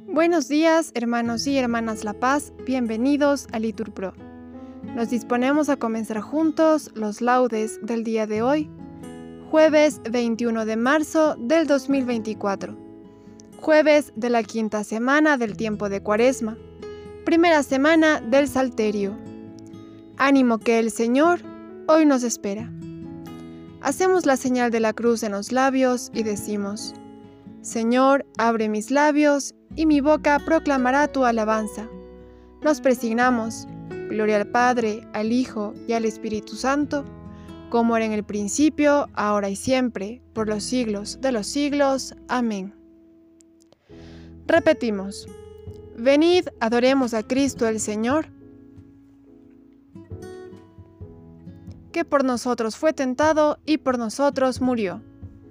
Buenos días, hermanos y hermanas La Paz, bienvenidos a Litur Pro. Nos disponemos a comenzar juntos los laudes del día de hoy, jueves 21 de marzo del 2024, jueves de la quinta semana del tiempo de Cuaresma, primera semana del Salterio. Ánimo que el Señor hoy nos espera. Hacemos la señal de la cruz en los labios y decimos: Señor, abre mis labios y mi boca proclamará tu alabanza. Nos presignamos. Gloria al Padre, al Hijo y al Espíritu Santo, como era en el principio, ahora y siempre, por los siglos de los siglos. Amén. Repetimos: venid, adoremos a Cristo el Señor, que por nosotros fue tentado y por nosotros murió.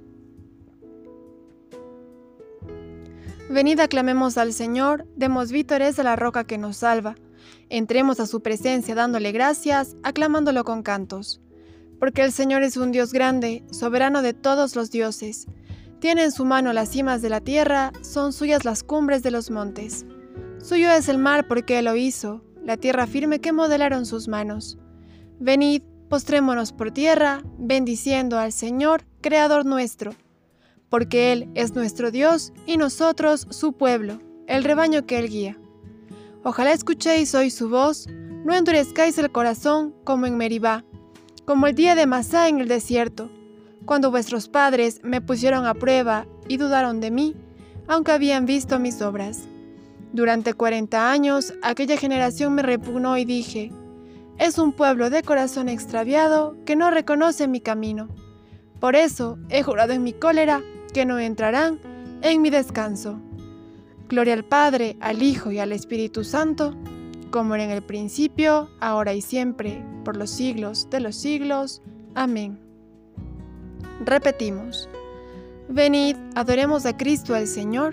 Venid, aclamemos al Señor, demos vítores a la roca que nos salva. Entremos a su presencia dándole gracias, aclamándolo con cantos. Porque el Señor es un Dios grande, soberano de todos los dioses. Tiene en su mano las cimas de la tierra, son suyas las cumbres de los montes. Suyo es el mar porque Él lo hizo, la tierra firme que modelaron sus manos. Venid, postrémonos por tierra, bendiciendo al Señor, Creador nuestro. Porque Él es nuestro Dios y nosotros su pueblo, el rebaño que Él guía. Ojalá escuchéis hoy su voz, no endurezcáis el corazón como en Meribá, como el día de Masá en el desierto, cuando vuestros padres me pusieron a prueba y dudaron de mí, aunque habían visto mis obras. Durante 40 años aquella generación me repugnó y dije: es un pueblo de corazón extraviado que no reconoce mi camino. Por eso he jurado en mi cólera que no entrarán en mi descanso. Gloria al Padre, al Hijo y al Espíritu Santo, como era en el principio, ahora y siempre, por los siglos de los siglos. Amén. Repetimos: venid, adoremos a Cristo el Señor,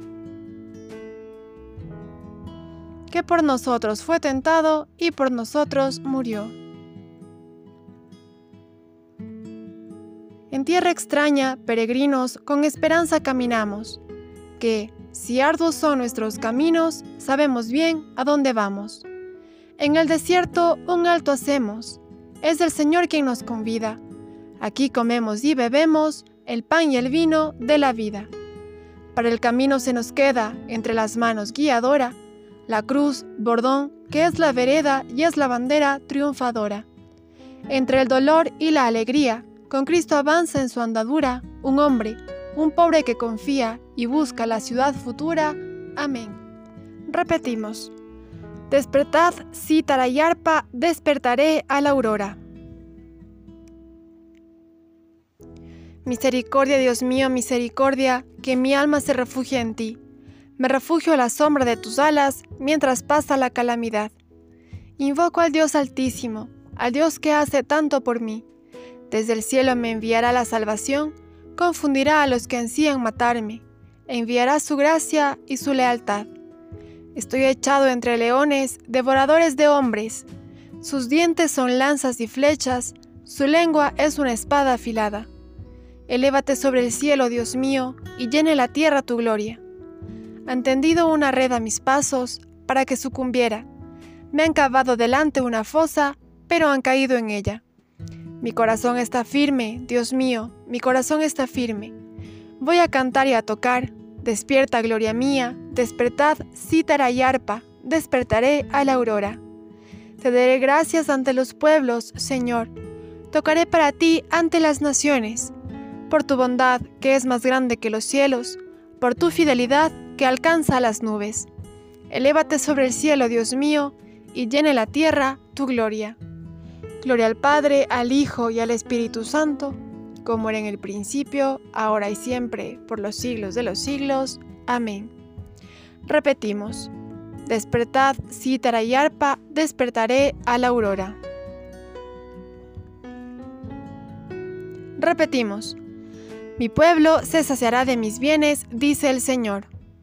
que por nosotros fue tentado y por nosotros murió. En tierra extraña, peregrinos, con esperanza caminamos, que, si arduos son nuestros caminos, sabemos bien a dónde vamos. En el desierto un alto hacemos, es el Señor quien nos convida. Aquí comemos y bebemos el pan y el vino de la vida. Para el camino se nos queda, entre las manos guiadora, la cruz, bordón, que es la vereda y es la bandera triunfadora. Entre el dolor y la alegría, con Cristo avanza en su andadura un hombre, un pobre que confía y busca la ciudad futura. Amén. Repetimos: despertad, cítara y arpa, despertaré a la aurora. Misericordia, Dios mío, misericordia, que mi alma se refugia en ti. Me refugio a la sombra de tus alas, mientras pasa la calamidad. Invoco al Dios Altísimo, al Dios que hace tanto por mí. Desde el cielo me enviará la salvación, confundirá a los que ansían matarme, enviará su gracia y su lealtad. Estoy echado entre leones, devoradores de hombres. Sus dientes son lanzas y flechas, su lengua es una espada afilada. Elévate sobre el cielo, Dios mío, y llene la tierra tu gloria. Han tendido una red a mis pasos para que sucumbiera. Me han cavado delante una fosa, pero han caído en ella. Mi corazón está firme, Dios mío, mi corazón está firme. Voy a cantar y a tocar. Despierta, gloria mía, despertad, cítara y arpa, despertaré a la aurora. Te daré gracias ante los pueblos, Señor. Tocaré para ti ante las naciones. Por tu bondad, que es más grande que los cielos, por tu fidelidad, que alcanza a las nubes. Elévate sobre el cielo, Dios mío, y llene la tierra tu gloria. Gloria al Padre, al Hijo y al Espíritu Santo, como era en el principio, ahora y siempre, por los siglos de los siglos. Amén. Repetimos: despertad, cítara y arpa, despertaré a la aurora. Repetimos: mi pueblo se saciará de mis bienes, dice el Señor.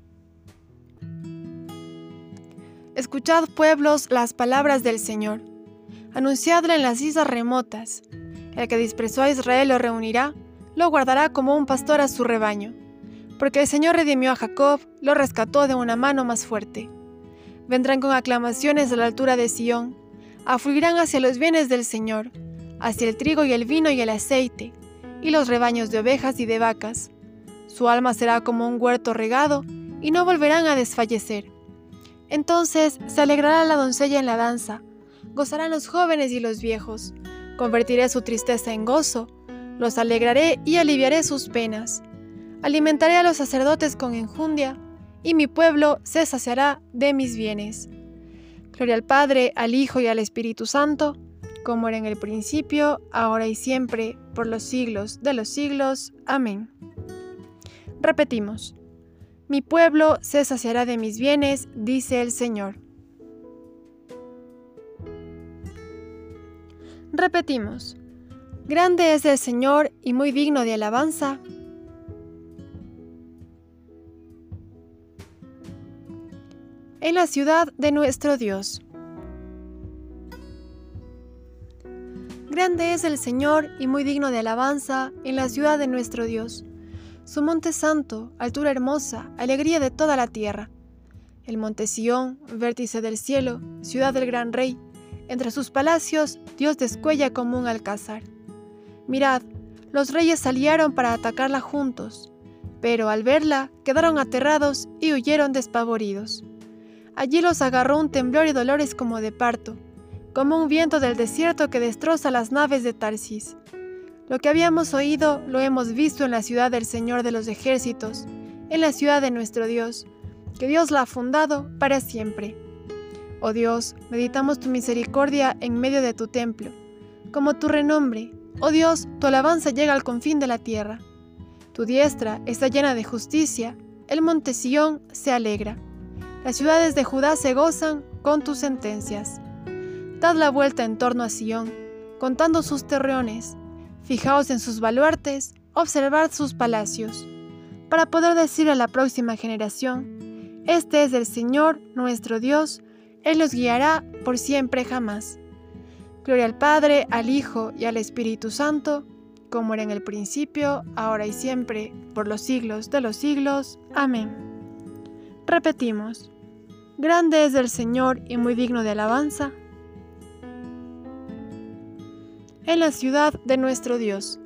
Escuchad, pueblos, las palabras del Señor. Anunciadla en las islas remotas. El que dispreció a Israel lo reunirá, lo guardará como un pastor a su rebaño. Porque el Señor redimió a Jacob, lo rescató de una mano más fuerte. Vendrán con aclamaciones a la altura de Sión, afluirán hacia los bienes del Señor, hacia el trigo y el vino y el aceite, y los rebaños de ovejas y de vacas. Su alma será como un huerto regado, y no volverán a desfallecer. Entonces se alegrará la doncella en la danza, gozarán los jóvenes y los viejos. Convertiré su tristeza en gozo, los alegraré y aliviaré sus penas. Alimentaré a los sacerdotes con enjundia, y mi pueblo se saciará de mis bienes. Gloria al Padre, al Hijo y al Espíritu Santo, como era en el principio, ahora y siempre, por los siglos de los siglos. Amén. Repetimos. Mi pueblo se saciará de mis bienes, dice el Señor. Repetimos. Grande es el Señor y muy digno de alabanza. En la ciudad de nuestro Dios. Grande es el Señor y muy digno de alabanza en la ciudad de nuestro Dios. Su monte santo, altura hermosa, alegría de toda la tierra. El monte Sión, vértice del cielo, ciudad del gran rey. Entre sus palacios, Dios descuella como un alcázar. Mirad, los reyes salieron para atacarla juntos, pero al verla quedaron aterrados y huyeron despavoridos. Allí los agarró un temblor y dolores como de parto, como un viento del desierto que destroza las naves de Tarsis. Lo que habíamos oído lo hemos visto en la ciudad del Señor de los ejércitos, en la ciudad de nuestro Dios, que Dios la ha fundado para siempre. Oh Dios, meditamos tu misericordia en medio de tu templo, como tu renombre. Oh Dios, tu alabanza llega al confín de la tierra. Tu diestra está llena de justicia, el monte Sión se alegra. Las ciudades de Judá se gozan con tus sentencias. Dad la vuelta en torno a Sión, contando sus torreones. Fijaos en sus baluartes, observad sus palacios, para poder decir a la próxima generación, este es el Señor, nuestro Dios, Él los guiará por siempre jamás. Gloria al Padre, al Hijo y al Espíritu Santo, como era en el principio, ahora y siempre, por los siglos de los siglos. Amén. Repetimos. Grande es el Señor y muy digno de alabanza en la ciudad de nuestro Dios.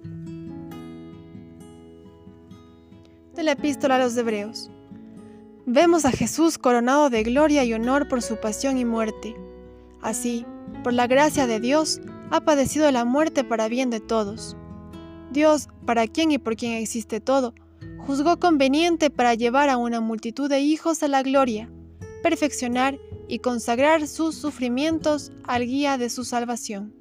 De la Epístola a los Hebreos. Vemos a Jesús coronado de gloria y honor por su pasión y muerte. Así, por la gracia de Dios, ha padecido la muerte para bien de todos. Dios, para quien y por quien existe todo, juzgó conveniente para llevar a una multitud de hijos a la gloria, perfeccionar y consagrar sus sufrimientos al guía de su salvación.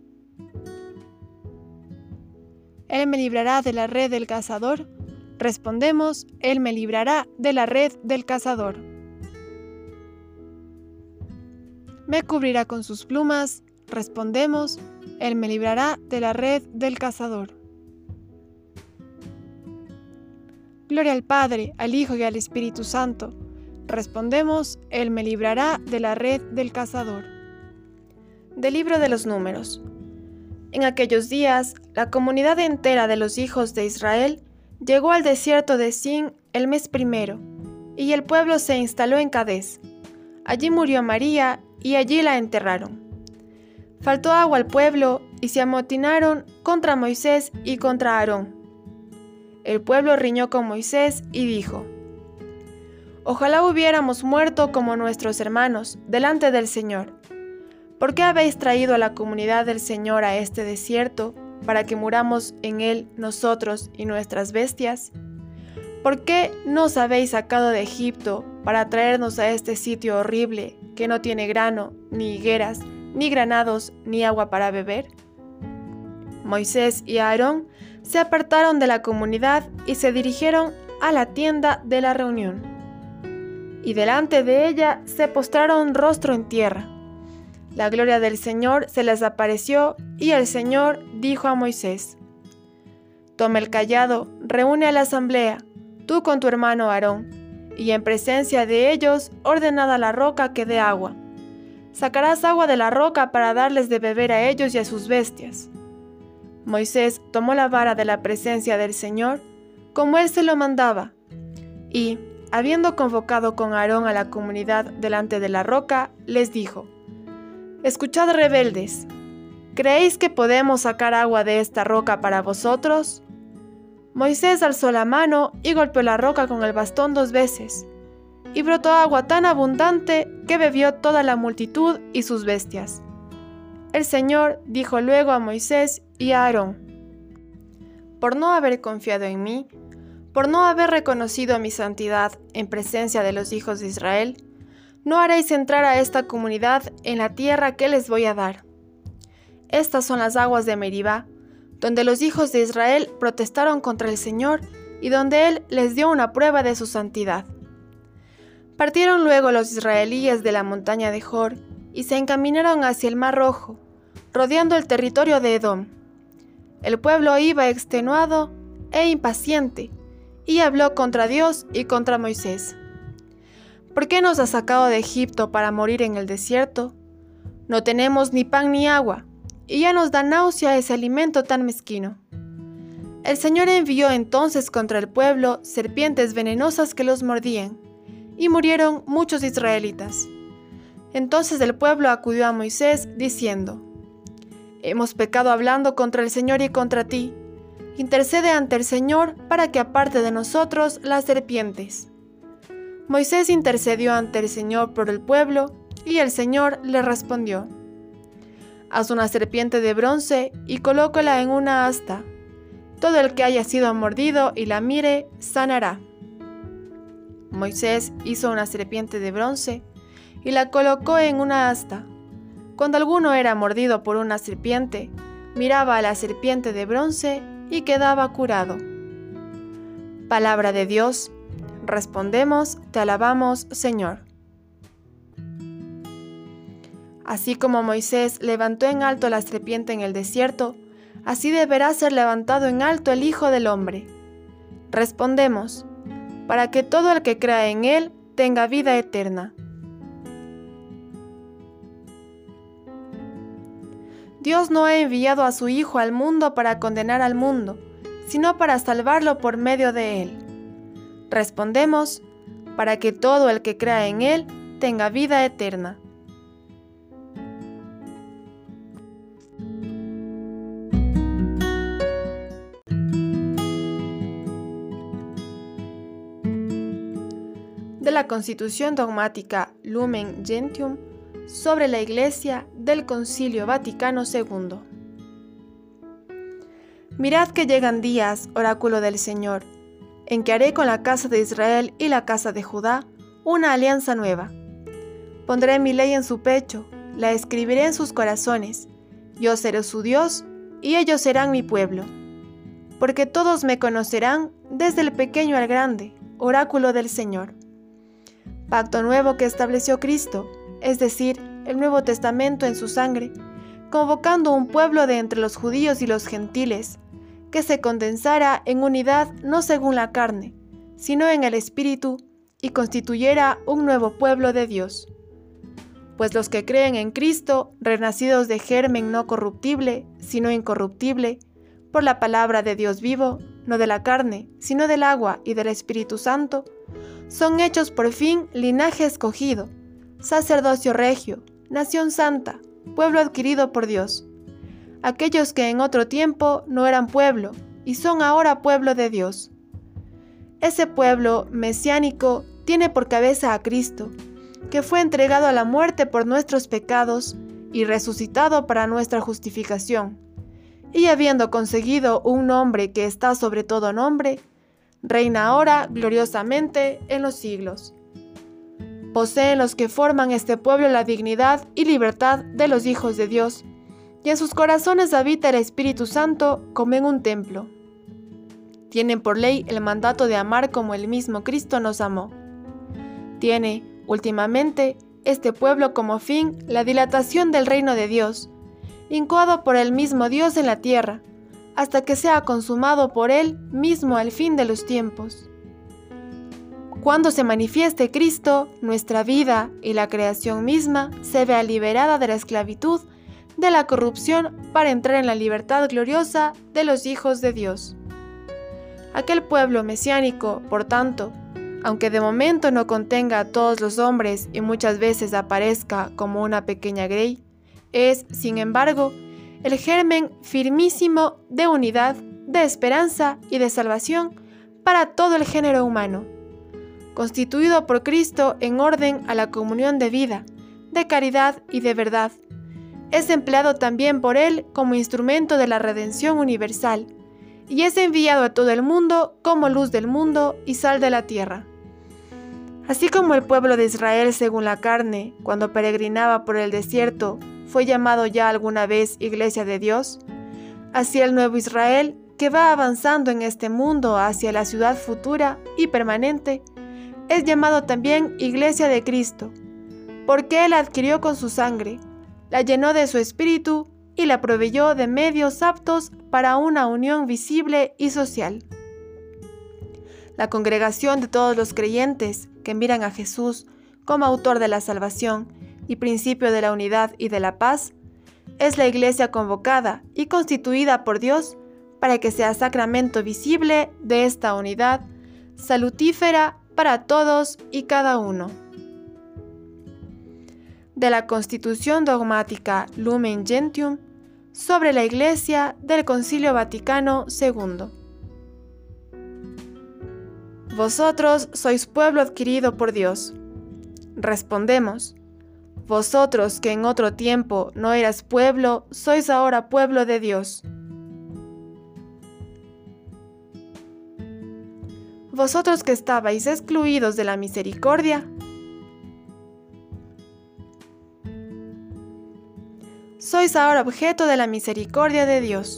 Él me librará de la red del cazador. Respondemos, Él me librará de la red del cazador. Me cubrirá con sus plumas. Respondemos, Él me librará de la red del cazador. Gloria al Padre, al Hijo y al Espíritu Santo. Respondemos, Él me librará de la red del cazador. Del libro de los Números. En aquellos días, la comunidad entera de los hijos de Israel llegó al desierto de Sin el mes primero, y el pueblo se instaló en Cadés. Allí murió María, y allí la enterraron. Faltó agua al pueblo, y se amotinaron contra Moisés y contra Aarón. El pueblo riñó con Moisés y dijo: Ojalá hubiéramos muerto como nuestros hermanos delante del Señor. ¿Por qué habéis traído a la comunidad del Señor a este desierto, para que muramos en él nosotros y nuestras bestias? ¿Por qué nos habéis sacado de Egipto para traernos a este sitio horrible, que no tiene grano, ni higueras, ni granados, ni agua para beber? Moisés y Aarón se apartaron de la comunidad y se dirigieron a la tienda de la reunión. Y delante de ella se postraron rostro en tierra. La gloria del Señor se les apareció, y el Señor dijo a Moisés: Toma el cayado, reúne a la asamblea, tú con tu hermano Aarón, y en presencia de ellos ordenad a la roca que dé agua. Sacarás agua de la roca para darles de beber a ellos y a sus bestias. Moisés tomó la vara de la presencia del Señor, como él se lo mandaba, y, habiendo convocado con Aarón a la comunidad delante de la roca, les dijo: «Escuchad, rebeldes, ¿creéis que podemos sacar agua de esta roca para vosotros?» Moisés alzó la mano y golpeó la roca con el bastón 2 veces, y brotó agua tan abundante que bebió toda la multitud y sus bestias. El Señor dijo luego a Moisés y a Aarón: «Por no haber confiado en mí, por no haber reconocido mi santidad en presencia de los hijos de Israel, no haréis entrar a esta comunidad en la tierra que les voy a dar. Estas son las aguas de Meribá, donde los hijos de Israel protestaron contra el Señor y donde Él les dio una prueba de su santidad». Partieron luego los israelíes de la montaña de Jor y se encaminaron hacia el Mar Rojo, rodeando el territorio de Edom. El pueblo iba extenuado e impaciente, y habló contra Dios y contra Moisés: «¿Por qué nos has sacado de Egipto para morir en el desierto? No tenemos ni pan ni agua, y ya nos da náusea ese alimento tan mezquino». El Señor envió entonces contra el pueblo serpientes venenosas que los mordían, y murieron muchos israelitas. Entonces el pueblo acudió a Moisés diciendo: «Hemos pecado hablando contra el Señor y contra ti. Intercede ante el Señor para que aparte de nosotros las serpientes». Moisés intercedió ante el Señor por el pueblo, y el Señor le respondió: «Haz una serpiente de bronce y colócala en una asta. Todo el que haya sido mordido y la mire, sanará». Moisés hizo una serpiente de bronce y la colocó en una asta. Cuando alguno era mordido por una serpiente, miraba a la serpiente de bronce y quedaba curado. Palabra de Dios. Respondemos: te alabamos, Señor. Así como Moisés levantó en alto la serpiente en el desierto, así deberá ser levantado en alto el Hijo del Hombre. Respondemos: para que todo el que crea en Él tenga vida eterna. Dios no ha enviado a su Hijo al mundo para condenar al mundo, sino para salvarlo por medio de Él. Respondemos: para que todo el que crea en Él tenga vida eterna. De la Constitución Dogmática Lumen Gentium sobre la Iglesia del Concilio Vaticano II. Mirad que llegan días, oráculo del Señor, en que haré con la casa de Israel y la casa de Judá una alianza nueva. Pondré mi ley en su pecho, la escribiré en sus corazones, yo seré su Dios y ellos serán mi pueblo. Porque todos me conocerán, desde el pequeño al grande, oráculo del Señor. Pacto nuevo que estableció Cristo, es decir, el Nuevo Testamento en su sangre, convocando un pueblo de entre los judíos y los gentiles, que se condensara en unidad no según la carne, sino en el Espíritu, y constituyera un nuevo pueblo de Dios. Pues los que creen en Cristo, renacidos de germen no corruptible, sino incorruptible, por la palabra de Dios vivo, no de la carne, sino del agua y del Espíritu Santo, son hechos por fin linaje escogido, sacerdocio regio, nación santa, pueblo adquirido por Dios. Aquellos que en otro tiempo no eran pueblo, y son ahora pueblo de Dios. Ese pueblo mesiánico tiene por cabeza a Cristo, que fue entregado a la muerte por nuestros pecados y resucitado para nuestra justificación, y habiendo conseguido un nombre que está sobre todo nombre, reina ahora gloriosamente en los siglos. Poseen los que forman este pueblo la dignidad y libertad de los hijos de Dios, y en sus corazones habita el Espíritu Santo como en un templo. Tienen por ley el mandato de amar como el mismo Cristo nos amó. Tiene, últimamente, este pueblo como fin la dilatación del reino de Dios, incoado por el mismo Dios en la tierra, hasta que sea consumado por Él mismo al fin de los tiempos. Cuando se manifieste Cristo, nuestra vida y la creación misma se vea liberada de la esclavitud, de la corrupción, para entrar en la libertad gloriosa de los hijos de Dios. Aquel pueblo mesiánico, por tanto, Aunque de momento no contenga a todos los hombres y muchas veces aparezca como una pequeña grey, es, sin embargo, el germen firmísimo de unidad, de esperanza y de salvación para todo el género humano, constituido por Cristo en orden a la comunión de vida, de caridad y de verdad. Es empleado también por Él como instrumento de la redención universal, y es enviado a todo el mundo como luz del mundo y sal de la tierra. Así como el pueblo de Israel según la carne, cuando peregrinaba por el desierto, fue llamado ya alguna vez Iglesia de Dios, así el nuevo Israel, que va avanzando en este mundo hacia la ciudad futura y permanente, es llamado también Iglesia de Cristo, porque Él la adquirió con su sangre, la llenó de su espíritu y la proveyó de medios aptos para una unión visible y social. La congregación de todos los creyentes que miran a Jesús como autor de la salvación y principio de la unidad y de la paz, es la Iglesia convocada y constituida por Dios para que sea sacramento visible de esta unidad, salutífera para todos y cada uno. De la Constitución Dogmática Lumen Gentium sobre la Iglesia del Concilio Vaticano II. Vosotros sois pueblo adquirido por Dios. Respondemos: vosotros que en otro tiempo no eras pueblo, sois ahora pueblo de Dios. Vosotros que estabais excluidos de la misericordia, sois ahora objeto de la misericordia de Dios.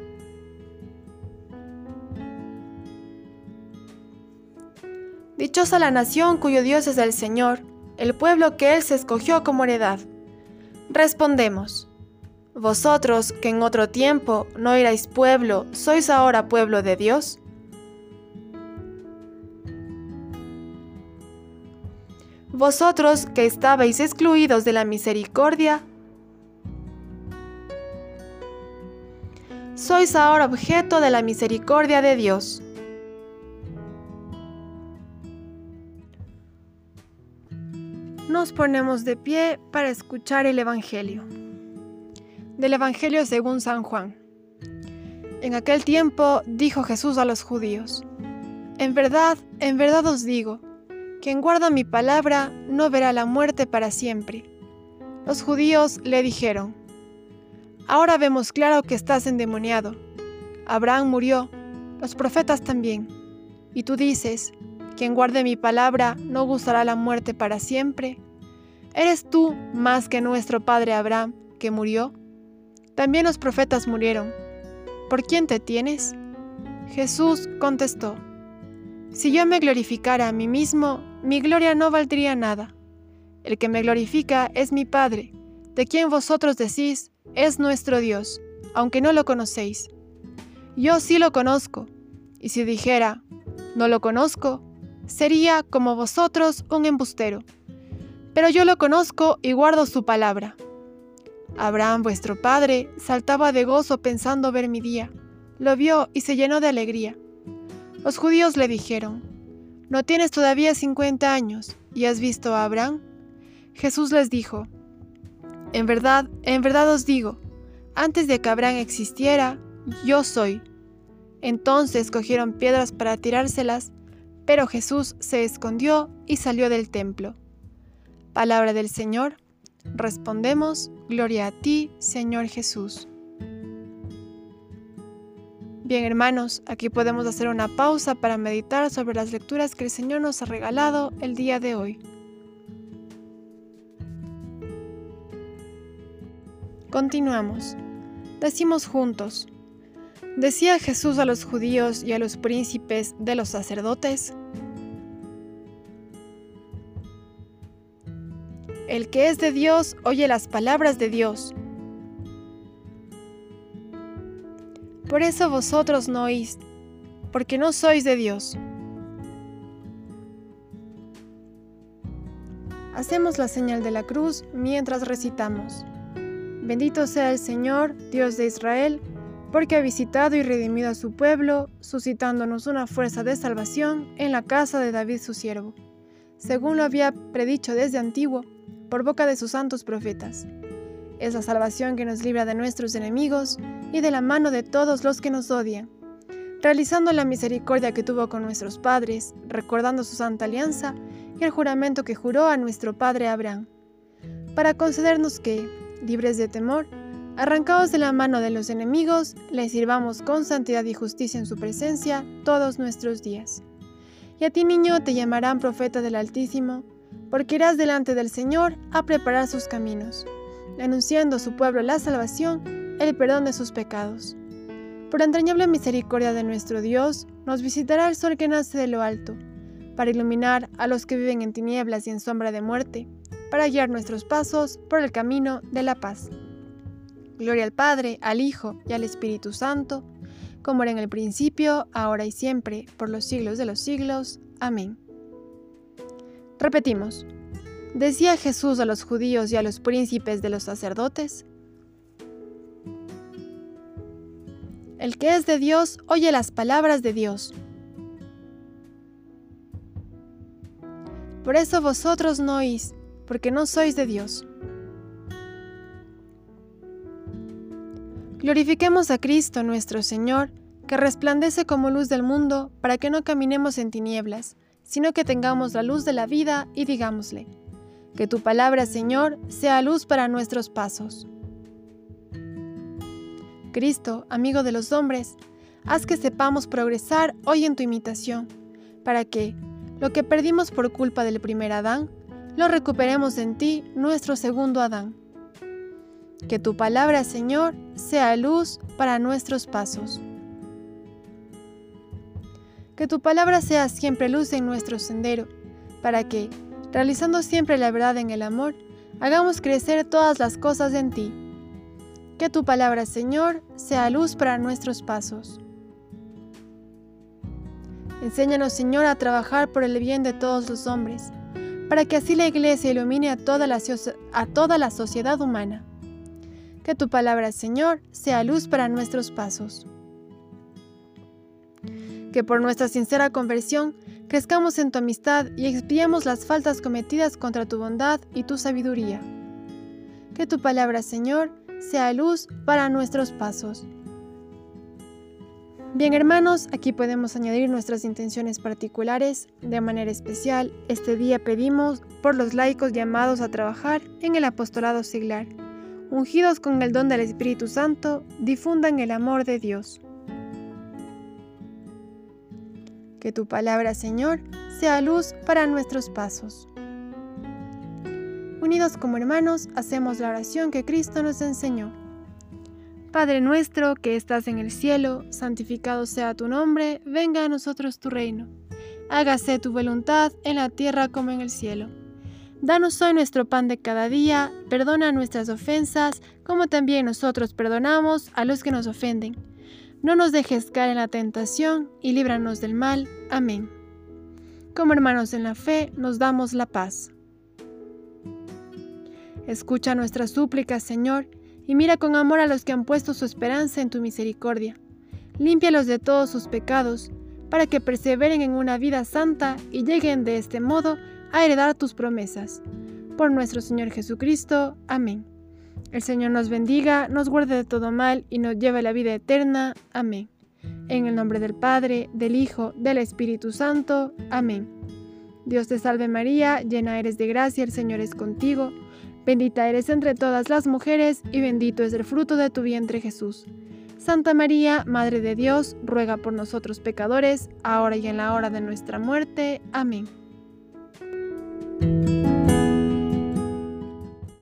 Dichosa la nación cuyo Dios es el Señor, el pueblo que Él se escogió como heredad. Respondemos: vosotros que en otro tiempo no erais pueblo, sois ahora pueblo de Dios. Vosotros que estabais excluidos de la misericordia, sois ahora objeto de la misericordia de Dios. Nos ponemos de pie para escuchar el Evangelio. Del Evangelio según San Juan. En aquel tiempo dijo Jesús a los judíos: en verdad os digo, quien guarda mi palabra no verá la muerte para siempre. Los judíos le dijeron: ahora vemos claro que estás endemoniado. Abraham murió, los profetas también. Y tú dices: quien guarde mi palabra no gozará la muerte para siempre. ¿Eres tú más que nuestro padre Abraham, que murió? También los profetas murieron. ¿Por quién te tienes? Jesús contestó: si yo me glorificara a mí mismo, mi gloria no valdría nada. El que me glorifica es mi Padre, de quien vosotros decís: es nuestro Dios, aunque no lo conocéis. Yo sí lo conozco, y si dijera: no lo conozco, sería como vosotros un embustero. Pero yo lo conozco y guardo su palabra. Abraham, vuestro padre, saltaba de gozo pensando ver mi día. Lo vio y se llenó de alegría. Los judíos le dijeron: ¿no tienes todavía 50 años y has visto a Abraham? Jesús les dijo: en verdad os digo, antes de que Abraham existiera, yo soy. Entonces cogieron piedras para tirárselas, pero Jesús se escondió y salió del templo. Palabra del Señor. Respondemos: gloria a ti, Señor Jesús. Bien, hermanos, aquí podemos hacer una pausa para meditar sobre las lecturas que el Señor nos ha regalado el día de hoy. Continuamos. Decimos juntos: ¿decía Jesús a los judíos y a los príncipes de los sacerdotes? El que es de Dios oye las palabras de Dios. Por eso vosotros no oís, porque no sois de Dios. Hacemos la señal de la cruz mientras recitamos: bendito sea el Señor, Dios de Israel, porque ha visitado y redimido a su pueblo, suscitándonos una fuerza de salvación en la casa de David su siervo, según lo había predicho desde antiguo, por boca de sus santos profetas. Es la salvación que nos libra de nuestros enemigos y de la mano de todos los que nos odian, realizando la misericordia que tuvo con nuestros padres, recordando su santa alianza y el juramento que juró a nuestro padre Abraham, para concedernos que, libres de temor, arrancados de la mano de los enemigos, le sirvamos con santidad y justicia en su presencia todos nuestros días. Y a ti, niño, te llamarán profeta del Altísimo, porque irás delante del Señor a preparar sus caminos, anunciando a su pueblo la salvación, el perdón de sus pecados. Por entrañable misericordia de nuestro Dios, nos visitará el sol que nace de lo alto, para iluminar a los que viven en tinieblas y en sombra de muerte, para guiar nuestros pasos por el camino de la paz. Gloria al Padre, al Hijo y al Espíritu Santo, como era en el principio, ahora y siempre, por los siglos de los siglos. Amén. Repetimos. Decía Jesús a los judíos y a los príncipes de los sacerdotes: el que es de Dios oye las palabras de Dios. Por eso vosotros no oís, porque no sois de Dios. Glorifiquemos a Cristo nuestro Señor, que resplandece como luz del mundo, para que no caminemos en tinieblas, sino que tengamos la luz de la vida, y digámosle: que tu palabra, Señor, sea luz para nuestros pasos. Cristo, amigo de los hombres, haz que sepamos progresar hoy en tu imitación, para que, lo que perdimos por culpa del primer Adán, lo recuperemos en ti, nuestro segundo Adán. Que tu palabra, Señor, sea luz para nuestros pasos. Que tu palabra sea siempre luz en nuestro sendero, para que, realizando siempre la verdad en el amor, hagamos crecer todas las cosas en ti. Que tu palabra, Señor, sea luz para nuestros pasos. Enséñanos, Señor, a trabajar por el bien de todos los hombres, para que así la Iglesia ilumine a toda la sociedad humana. Que tu palabra, Señor, sea luz para nuestros pasos. Que por nuestra sincera conversión crezcamos en tu amistad y expiemos las faltas cometidas contra tu bondad y tu sabiduría. Que tu palabra, Señor, sea luz para nuestros pasos. Bien, hermanos, aquí podemos añadir nuestras intenciones particulares. De manera especial, este día pedimos por los laicos llamados a trabajar en el apostolado seglar, ungidos con el don del Espíritu Santo, difundan el amor de Dios. Que tu palabra, Señor, sea luz para nuestros pasos. Unidos como hermanos, hacemos la oración que Cristo nos enseñó. Padre nuestro que estás en el cielo, santificado sea tu nombre, venga a nosotros tu reino. Hágase tu voluntad en la tierra como en el cielo. Danos hoy nuestro pan de cada día, perdona nuestras ofensas, como también nosotros perdonamos a los que nos ofenden. No nos dejes caer en la tentación y líbranos del mal. Amén. Como hermanos en la fe, nos damos la paz. Escucha nuestras súplicas, Señor, y mira con amor a los que han puesto su esperanza en tu misericordia. Límpialos de todos sus pecados, para que perseveren en una vida santa y lleguen de este modo a heredar tus promesas. Por nuestro Señor Jesucristo. Amén. El Señor nos bendiga, nos guarde de todo mal y nos lleve a la vida eterna. Amén. En el nombre del Padre, del Hijo, del Espíritu Santo. Amén. Dios te salve María, llena eres de gracia, el Señor es contigo. Bendita eres entre todas las mujeres y bendito es el fruto de tu vientre Jesús. Santa María, Madre de Dios, ruega por nosotros pecadores, ahora y en la hora de nuestra muerte. Amén.